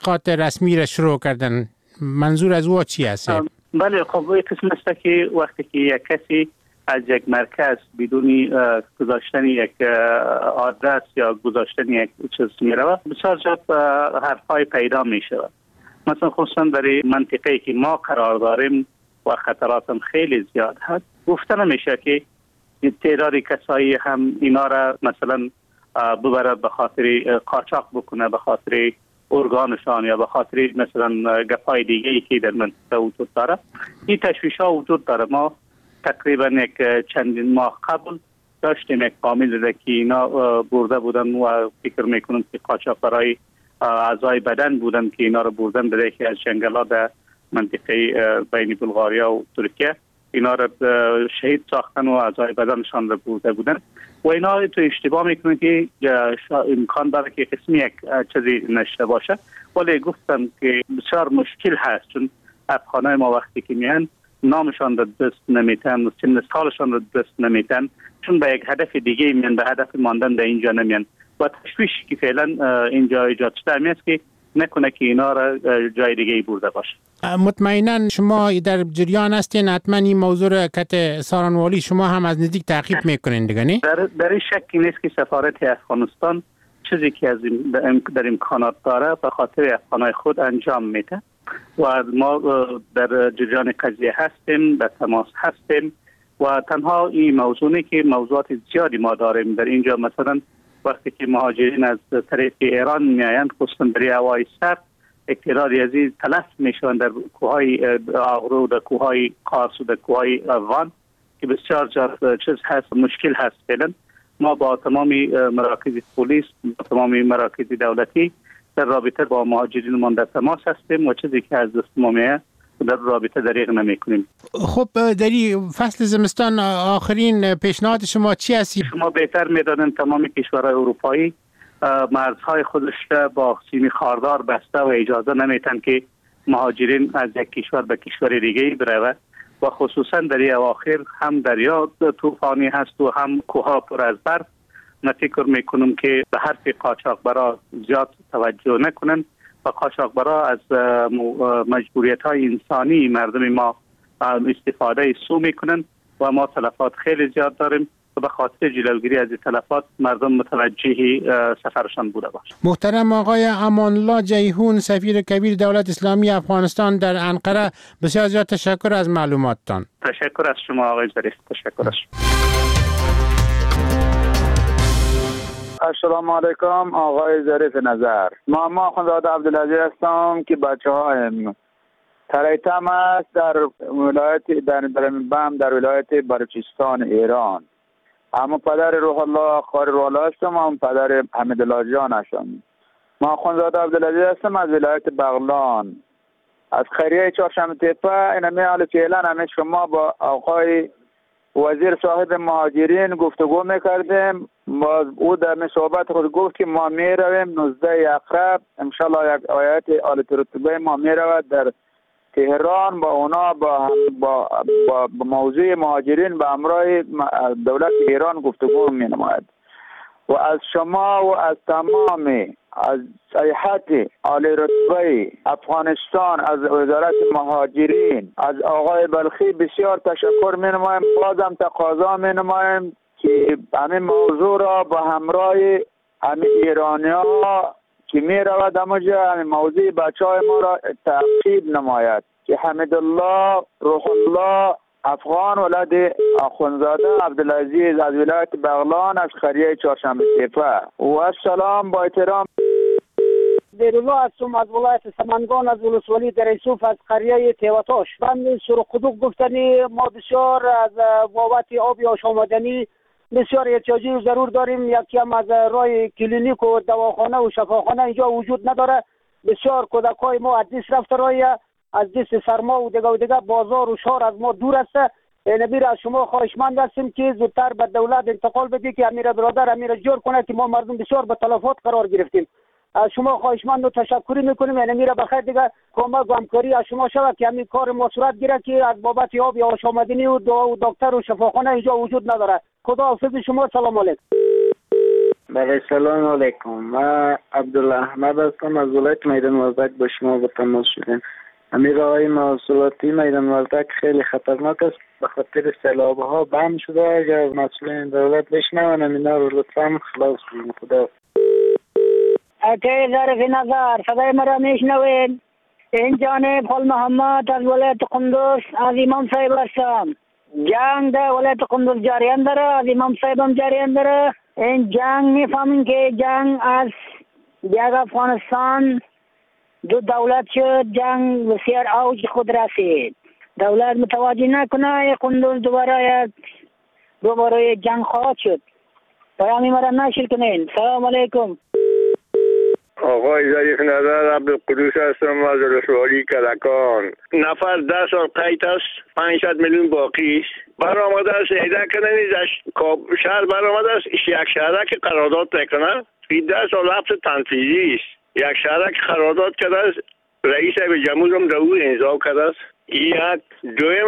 تحقیقات رسمی را شروع کردن. منظور از او چی است؟ بله، خب این قسم است که وقتی که یک کسی از یک مرکز بدون گذاشتن یک آدرس یا گذاشتن یک چیز میره، بسیار زیاد حرفای پیدا میشه. مثلا خصوصا در منطقه‌ای که ما قرار داریم و خطرات هم خیلی زیاد هست، گفته نمیشه که تعداد کسایی هم اینا را مثلا ببره به خاطر قاچاق بکنه، به خاطر ارگانشان یا به خاطر مثلا گپای دیگه‌ای که در منطقه وجود داره. این تشویش‌ها وجود داره. ما تقریبا یک چندین ماه قبل داشتیم یک فامیل که اینا برده بودن و فکر میکنم که قاچاق‌برای اعضای بدن بودن که اینا رو بردن به یکی از جنگلات در منطقه بین بلغاریا و ترکیه. اینا رو شهید ساختن و اعضای بدنشان رو برده بودن و اینا تو اشتباه میکنن که امکان داره که قسمی یک چیزی نشته باشه، ولی گفتم که بسیار مشکل هست، چون افغانای ما وقتی که میان نامشان رو دست نمیتن و سن سالشان رو دست نمیتن، چون به یک هدف دیگه میان، به هدف ماندن در اینجا نمیان و تشویشی که فعلا اینجا ایجاد شده است که نکنه که اینا را جای دیگه برده باشه. مطمئنا شما در جریان هستین، حتما این موضوع را کت سارانوالی شما هم از نزدیک تعقیب میکنین دیگه نه؟ در این شکی نیست که سفارت افغانستان چیزی که از در امکانات داره به خاطر افغانای خود انجام میده و ما در جریان قضیه هستیم، در تماس هستیم و تنها این موضوعی که موضوعات زیادی ما داریم در اینجا. مثلا وقتی که مهاجرین از طریق ایران میایند، خصوصا در هوای سر، تعدادی از این تلف میشوند در کوههای آغرو، در کوههای قارس و در کوههای افغان که بسیار چیز هست، مشکل هست. فعلا ما با تمام مراکز پلیس، با تمام مراکز دولتی در رابطه با مهاجرین من در تماس هستیم و چیزی که از دست ما میاد در رابطه دریغ نمی کنیم. خب در این فصل زمستان آخرین پیشنهاد شما چی هستی؟ شما بهتر میدانید تمام کشورهای اروپایی مرزهای خودش با سیمی خاردار بسته و اجازه نمیتن که مهاجرین از یک کشور به کشور دیگه بره و خصوصا در این اواخر هم دریا طوفانی هست و هم کوها پر از برف. من فکر میکنم که به حرف قاچاقبرا زیاد توجه نکنن و قاچاقبرا از مجبوریت‌های انسانی مردم ما استفاده سو میکنن و ما تلفات خیلی زیاد داریم و به خاطر جلوگیری از تلفات مردم متوجه سفرشان بوده باشه. محترم آقای امان الله جیهون، سفیر کبیر دولت اسلامی افغانستان در انقره، بسیار زیاد تشکر از معلوماتتان. تشکر از شما آقای ظریف. تشکر از شما. السلام علیکم آقای ظریف نظر. ما خانزاده عبدالعزیز هستم که بچه‌هایم تریتم است در ولایت در ولایت بلوچستان ایران. اما پدر روح الله خار روح الله هستم، هم پدر حمیدالله جان هستم. ما خانزاده عبدالعزیز هستم از ولایت بغلان، از خیریه چهارشنبه تپه. اینمی حال فعلا همه شما با آقای وزیر صاحب مهاجرین گفتگو میکردیم. او در صحبت خود گفت که ما میرویم 19 اقرب انشالله یک آیت آل ترتبه ما میرود در تهران با اونا با موضوع مهاجرین به همراه دولت ایران گفتگو می نماید و از شما و از تمام از هیئت عالی رتبه افغانستان، از وزارت مهاجرین، از آقای بلخی بسیار تشکر می نمایم. بازم تقاضا می نمایم که همین موضوع را با همراه همین ایرانی ها که می رود همونجا همین موضوع بچه های ما را تعقیب نماید که حمیدالله روح الله افغان ولد آخونزاده عبدالعزیز از ولایت بغلان از خریه چهارشنبه تپه. و السلام با احترام. دیرالله هستم از ولایت سمنگان، از ولسوالی دریسوف، از قریه تیوتاش. من سرخدوق گفتنی ما بسیار از بابت آب آشامدنی بسیار احتیاجی و ضرور داریم. یکی هم از راه کلینیک و دواخانه و شفاخانه اینجا وجود نداره. بسیار کودکای ما از دست رفته راه، از دست سرما و دیگه بازار و شهر از ما دور است. نبیر از شما خواهشمند هستیم که زودتر به دولت انتقال بدی که امیر برادر امیر جور کنه که ما مردم بسیار به تلفات قرار گرفتیم. از شما خواهشمند و تشکری میکنیم. یعنی میره بخیر دیگه کمک و همکاری از شما شود که همین کار ما صورت گیره که از بابت آب آشامدنی و دکتر و شفاخانه اینجا وجود نداره. خدا حافظ شما. سلام علیکم. بله سلام علیکم. من عبدالله احمد هستم از ولایت میدان وردک. با شما به تماس شدیم. امیر آقای محصولاتی میدان وردک خیلی خطرناک است، به خاطر سیلاب ها بند شده. اگر مسئولین دولت بشنون اینا رو لطفا خلاص کنید. خدا. اکی ظرف نظر صدای مرا میشنوید؟ این جانب خل محمد از ولایت قندوز از امام صاحب هستم. جنگ در ولایت قندوز جریان داره، از امام صاحب هم جریان داره. این جنگ میفهمین که جنگ از یک افغانستان دو دولت شد، جنگ بسیار اوج خود رسید. دولت متوجه نکنه قندوز دوباره جنگ خواهد شد. پیامی مرا نشر کنین. سلام علیکم. آقای ظریف نظر عبدالقدوس هستم از ولسوالی کلکان. نفر 10 سال قید است، 500 میلیون باقی است. برآمده است ایده کنن شهر برآمده است یک شهر که قرارداد نکنه 10 سال حبس تنفیذی است. یک شهر که قرارداد کرده است، رئیس جمهور هم در او امضا کرده است. یک دویم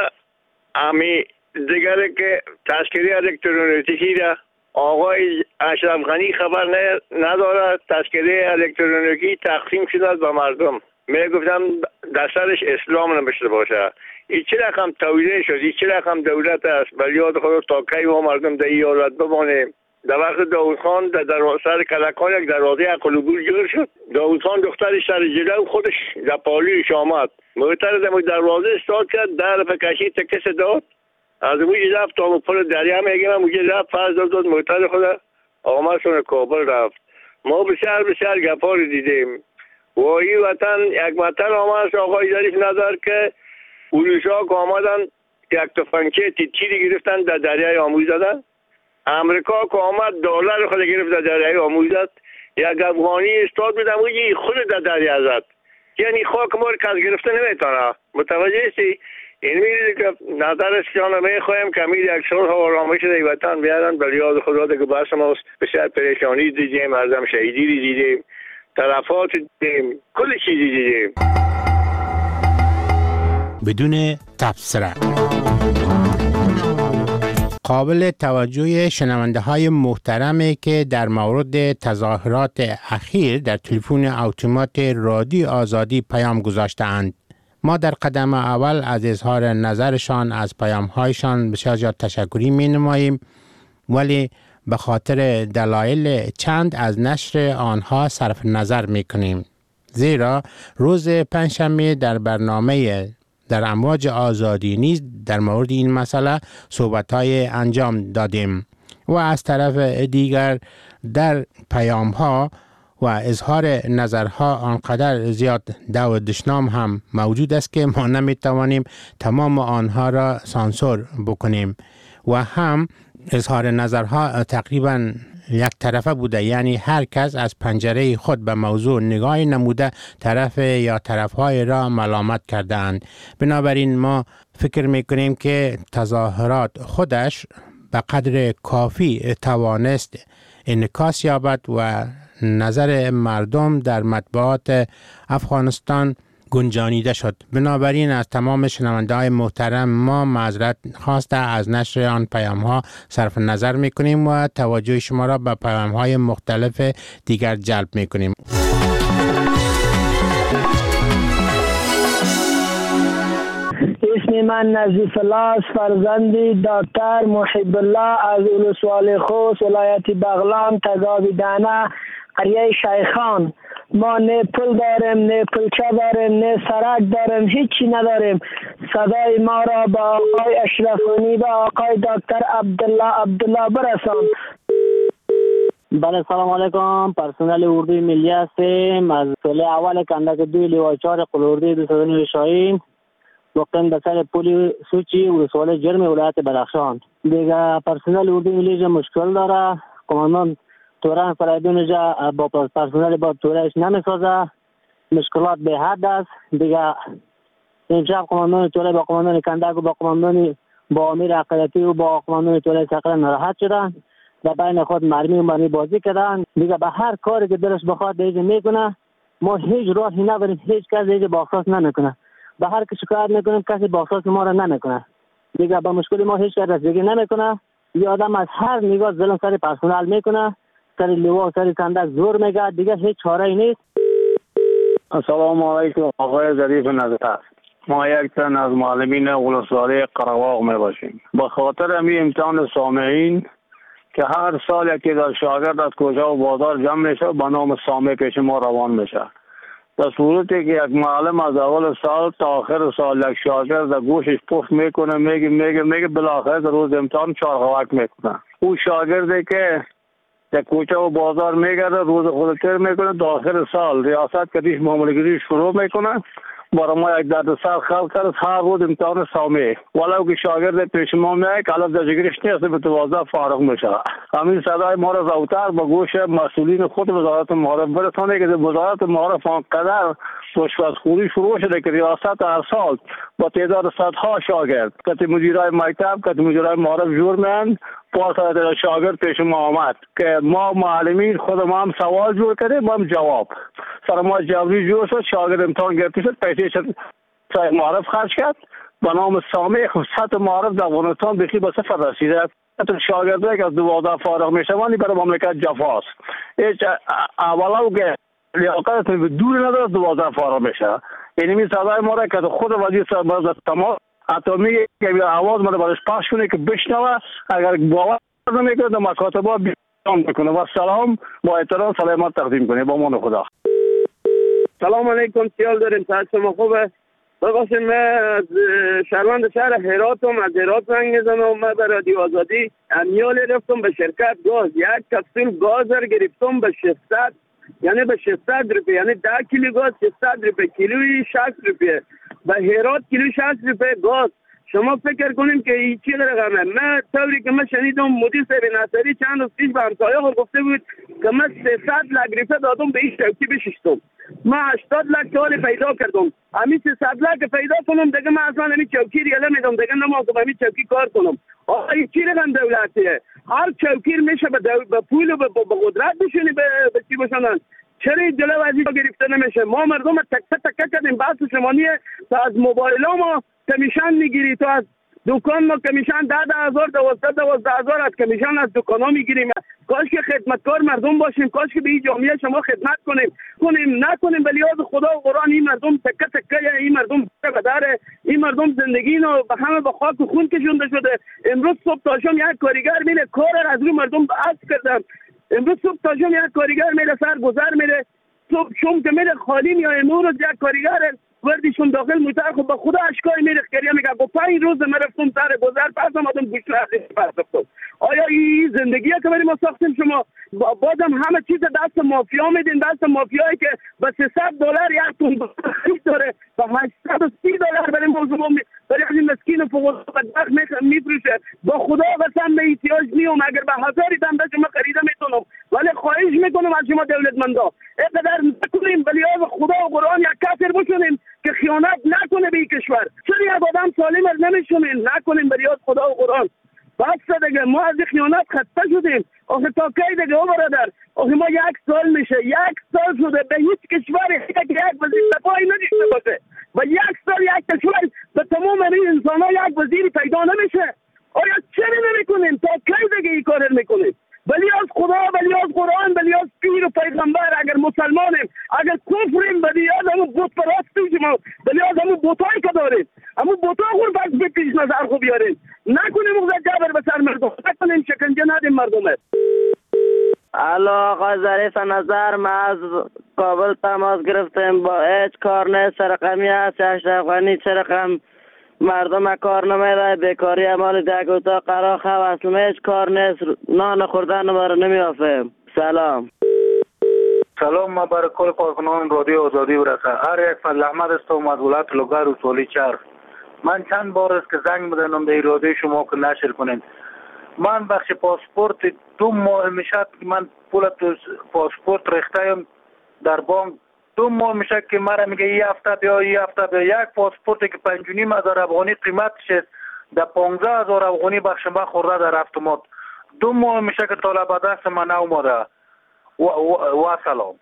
دیگه دیگری که تذکره الکترونیکی را آقای اشرف غنی خبر نداره. تذکره الکترونیکی تقسیم شده به مردم. میگفتم دسترش اسلام نمیشه باشه. این چه رقم تولیده شد، این چه رقم دولت است. ولی یاد خود تا کی ما مردم در این حالت بمانیم. در وقت داوود خان در سر کلکان یک دروازه عقل‌وگور جور شد. داوود خان دخترش سر جلو خودش در پالیش آمد، موتر در دروازه استاد کرد، در فکشی تکس داد، از اونجا رفت تا پر دریا میگم اونجا رفت فرض داد موتر خود آمد سون کابل رفت. ما بسیار گپا رو دیدیم. و این وطن یک وطن آمد آقای ظریف نظر که اروسا که آمدن یک تفنگچی تیری گرفتن در دریای آموز دادن. امریکا که آمد دلار خود گرفت در دریای آموز داد. یک افغانی استاد میدم اونجا خود در دریا زد. یعنی خاک ما رو کس گرفته نمیتونه. متوجه هستی؟ این میگه که نظرش جانا میخوایم که امید یک صلح و آرامش در وطن بیارن. بر یاد خدا دیگه بحث ماست. بسیار پریشانی دیدیم، مردم شهیدی دیدیم، تلفات دیدیم، کل چیزی دیدیم. بدون تبصره. قابل توجه شنونده های محترمی که در مورد تظاهرات اخیر در تلفن اتومات رادیو آزادی پیام گذاشته‌اند. ما در قدم اول از اظهار نظرشان از پیام‌هایشان بسیار زیاد تشکری می‌نماییم، ولی به خاطر دلایل چند از نشر آنها صرف نظر می‌کنیم. زیرا روز پنجشنبه در برنامه در امواج آزادی نیز در مورد این مسئله صحبت‌های انجام دادیم و از طرف دیگر در پیام‌ها و اظهار نظرها آنقدر زیاد دو دشنام هم موجود است که ما نمیتوانیم تمام آنها را سانسور بکنیم و هم اظهار نظرها تقریبا یک طرفه بوده، یعنی هر کس از پنجره خود به موضوع نگاهی نموده طرف یا طرفهای را ملامت کرده اند. بنابراین ما فکر میکنیم که تظاهرات خودش به قدر کافی توانست انعکاس یابد و نظر مردم در مطبوعات افغانستان گنجانیده شد. بنابراین از تمام شنونده های محترم ما معذرت خواسته از نشر آن پیام ها صرف نظر می کنیم و توجه شما را به پیام های مختلف دیگر جلب می کنیم. اسم من نظیف الله فرزند دکتر محب الله از ولسوالی خوست ولایت بغلان تگاوی دانه قریه شیخان. ما نه پل داریم، نه پلچه داریم، نه سرک داریم، هیچی نداریم. صدای ما را با آقای اشرف غنی و آقای دکتر عبدالله برسان. بله سلام علیکم. پرسنل اردوی ملی هستیم از ساله اول کندک 2 لیواچار قلوردی 209 شاهین مقیم در سر پل سوچی ولسوالی جرم ولایت بدخشان. دیگه پرسنل اردوی ملی مشکل داره. کماندان توران فرایدون جا با پرسنل با تورایش نمیسازه. مشکلات به حد است. دیگه امشب کماندان تورای با کماندان کندک و با کماندان با امیر عقیدتی و با کماندان تورای سقر ناراحت شدن و بین خود مرمی بازی کردن. دیگه به هر کاری که دلش بخواد دیگه میکنه. ما هیچ راهی نداریم، هیچ کس دیگه باخلاص نمیکنه. به هر کی شکایت میکنیم کسی باخلاص ما را نمیکنه. دیگه با مشکل ما هیچ کس رسیدگی نمیکنه. یه آدم از هر نگاه ظلم سر پرسنل میکنه. سر لیوا سر کندک زور میگه، دیگه هیچ چاره ای نیست. السلام علیکم آقای ظریف نظر. ما یک تن از معلمین ولسوالی قره‌باغ می باشیم. به خاطر همین امتحان سامعین که هر سال یکی در شاگرد از کوچه و بازار جمع میشه به نام سامع پیش ما روان میشه. در صورتی که یک معلم از اول سال تا آخر سال یک شاگرد در گوشش پف میکنه میگه بالاخره در روز امتحان چارخوک میکنه. او شاگردی که در کوچه و بازار میگرده روز خود تیر میکنه تا آخر سال ریاست کدیش معامله‌گری شروع میکنه. برای ما یک دردسر خلق کرد هر روز امتحان سامع، ولو که شاگرد پیش ما میاد که الان در جگرش نیست به 12 فارغ میشه. همین صدای ما را زودتر به گوش مسئولین خود وزارت معارف برسانه که وزارت معارف آنقدر رشوه‌خوری شروع شده که ریاست هر سال با تعداد صدها شاگرد که مدیرای مکتب که مدیرای معارف جور میان پاس شاگرد پیش ما آمد که ما معلمین خود ما هم سوال جور کردیم ما هم جواب سر ما جوابی جور شد. شاگرد امتحان گرفته شد، پیسه شد معارف خرج کرد به نام سامع. سطح معارف در افغانستان بخی به صفر رسیده. حتی شاگردایی که از 12 فارغ میشوند برای مملکت جفاست. هیچ اولا که لیاقت دور نداره 12 فارغ میشه. یعنی می صدای ما را که خود وزیر صاحب تمام حتی میگه که آواز ما برایش پخش کنه که بشنوه، اگر باور نمیکنه در مکاتبات بیان بکنه. و سلام با احترام سلامت تقدیم کنه با امان خدا. سلام علیکم، سیال داریم، صحت شما خوبه؟ ببخشید من از شهروند شهر هراتم، از هرات زنگ میزنم. من در رادیو آزادی امیال رفتم به شرکت گاز، یک کپسول گاز رو گرفتم به 600، یعنی به 600 روپیه، یعنی 10 کیلو گاز 600 روپیه، کیلوی 60 روپیه. به هرات کیلو 60 روپیه گاز. شما فکر کنیم که این چی رقمه؟ من طوری که من شنیدم مدیر صاحب ناصری چند روز پیش به همسایه خود گفته بود که من 300 لک ریفه دادم به این شوکی بششتم. من 80 لک کاری پیدا کردم. همین 300 لک پیدا کنم دیگه من اصلا همین چوکی ریاله میدم دیگه نمام که همین چوکی کار کنم. آقا این چی رقم دولتیه؟ هر چوکی میشه به پول و به قدرت بشونی به چی بشونن؟ چرا جلو وزیر گرفته نمیشه؟ ما مردم تک کردیم. بحث شمانیه تا از موبایل ها ما کمیشن میگیری، تو از دکان ما کمیشن 10,000 12,000 از کمیشن از دکان ها میگیریم. کاش که خدمتکار مردم باشیم، کاش که به این جامعه شما خدمت کنیم نکنیم. ولی از خدا و قرآن این مردم تکه این مردم بدره، این مردم زندگی رو به همه با خاک و خون کشونده شده. امروز صبح تا شام یک کارگر میره کار از روی مردم بحث کردم. امروز صبح تا شام یک کارگر میره سر گذر میره، صبح شام که میره خالی میای امروز یک کارگر وردیشون داخل موتر خب به خدا اشکای میره خیریه میگه با 5 روز من رفتم سر گذر پس آمدم گوش رفتم. آیا این زندگیه که بریم ما ساختیم؟ شما بازم همه چیز دست مافیا میدین، دست مافیایی که به $300 یک تن خرید داره و $830 برای موضوع برای این مسکین و فوق العاده میفروشه. با خدا قسم به احتیاج نیوم، اگر به هزاری دنده شما خریده میتونم، ولی خواهش میکنم از شما دولتمندا اینقدر نکنیم، ولی از خدا و قرآن یک کافر بشونیم که خیانت نکنه به این کشور. چرا یک آدم سالم نمیشونیم؟ نکنیم ولی از خدا و قرآن. بس دیگه ما از خیانت خسته شدیم. آخه تا کی دیگه برادر؟ آخه ما 1 سال میشه، 1 سال شده به هیچ کشوری یک وزیر دفاعی نداشته باشه و 1 سال یک کشور به تمام این انسان ها یک وزیری پیدا نمیشه. آیا چرا نمیکنیم؟ تا کی دیگه این کار میکنیم؟ ولی از خدا، ولی از قرآن، ولی از پیر و پیغمبر. اگر مسلمانیم، اگر کفریم، ولی از همون بت پرستیم، ولی از همون بتایی که داریم، همون بتا خور بس به پیش نظر خوب بیاریم. نکنیم اغزا جبر به سر مردم، نکنیم شکنجه ندیم مردمه. الو آقا ظریف نظر، ما از کابل تماس گرفتیم، با هیچ کار نیست. رقمی هست 8 افغانی، چه رقم مردم کار نمیده، بیکاری مال یک اتاق قراخه و اصلا هیچ کار نیست، نان خوردن ما رو نمیافیم. سلام. ما برای کل کارکنان رادیو آزادی برسه. هر یک فضل احمد استم از ولایت لوگر و سولی چرخ. من چند بار است که زنگ میزنم به رادیو شما که نشر کنین. من بخش پاسپورت 2 ماه میشه که من پول پاسپورت ریختم در بانک. 2 ماه میشه که مرا میگه یه هفته یک پاسپورتی که 5,500 افغانی قیمتش است در 15,000 افغانی بخش ما خورده در اتومات. 2 ماه میشه که طالب دست من اومده. و سلام.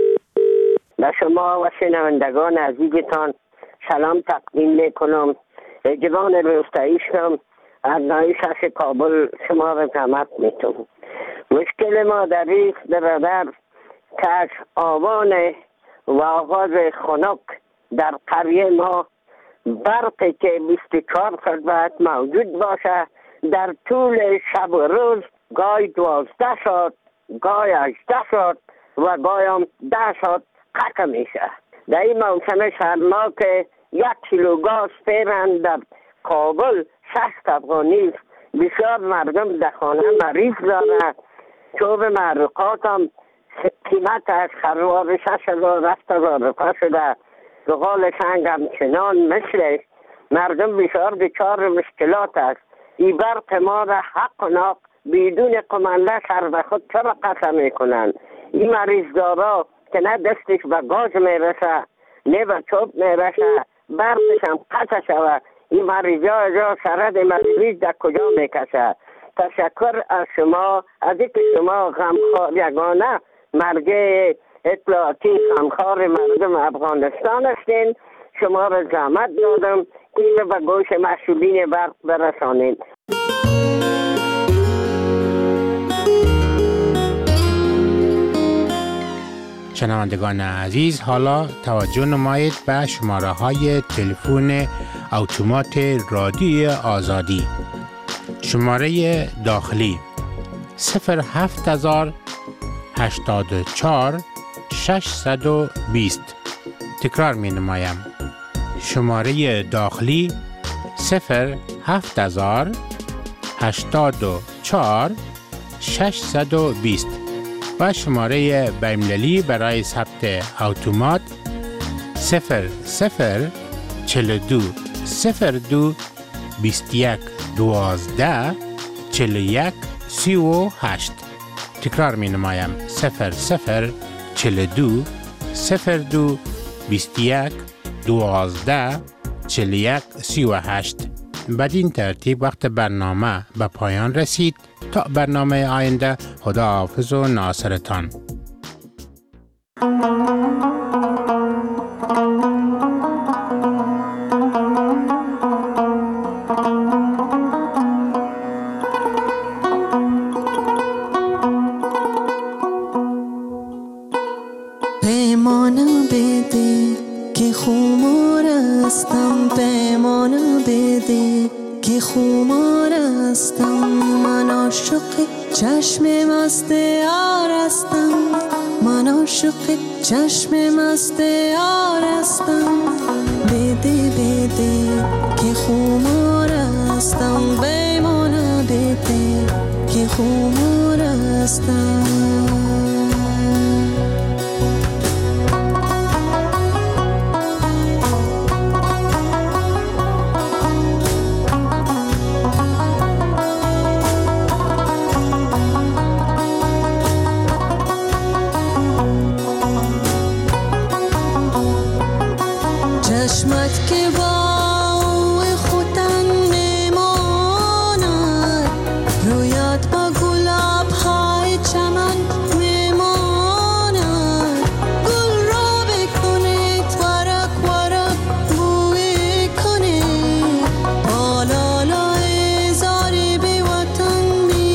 به شما و شنوندگان عزیزتان سلام تقدیم میکنم. جوان روستاییشم از نایش کابل شما را زحمت میتونم. و مشکل ما در ایست برادر که آوان و آغاز خنک در قریه ما برقی که 24 ساعت موجود باشه در طول شب و روز گاهی 12 ساعت گاهی 18 ساعت و گاهی هم 10 ساعت قطع میشه. در این موسم سرما که 1 کیلو گاز فعلا در کابل 60 افغانی، بسیار مردم در خانه مریض داره. چوب معروقات هم قیمت از خروار 6,000 7,000 روپا شده. زغال سنگ همچنان مثل مردم بسیار دچار مشکلات است. این برق ما را حق و ناق بدون قمنده سر به خود چرا قطع میکنن؟ این مریضدارا که نه دستش به گاز میرسه نه به چوب میرسه برقش هم قطع شود، این مریضا از سرد مریض در کجا میکشه؟ تشکر از شما، از اینکه شما غمخوار یگانه مرجع اطلاعاتی غمخوار مردم افغانستان هستین. شما را زحمت دادم این به گوش مسئولین برق برسانید. شنوندگان عزیز، حالا توجه نمایید به شماره های تلفن اتومات رادیوی آزادی. شماره داخلی 07084 620. تکرار می نمایم. شماره داخلی 07084 620 و شماره بین‌المللی برای ثبت اتومات 0042 02 21 12 41 38. تکرار می نمایم 0042 02 21 12 41 38. بدین ترتیب وقت برنامه به پایان رسید. تا برنامه آینده، خداحافظ و ناصرتان. پیمانه بده که خمار هستم، پیمانه بده که خمار هستم، من عاشق چشم مست یار هستم، من عاشق چشم مست یار هستم. بده بده که خمار هستم، پیمانه بده که خمار هستم. چشمت که با خودن میماند، رویت با گلاب های چمن میماند، گل را بکنید ورق ورق بوی کنید، بالالای زاری بی وطن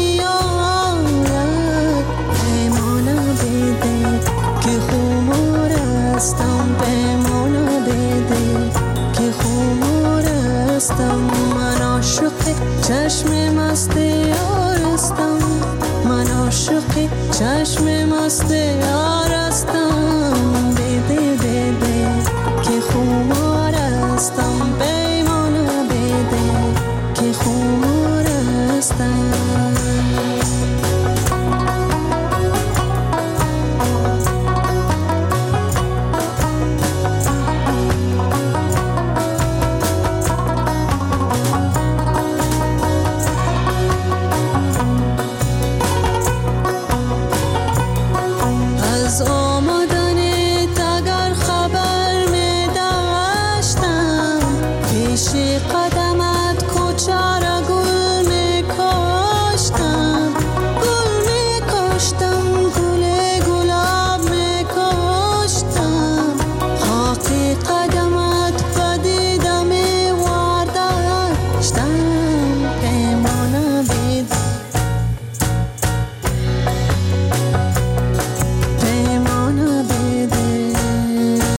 میآید. پیمانه بده که خمار هستم، پیمانه بده که خمار هستم، من عاشق چشم مست یار هستم، من عاشق چشم مست یار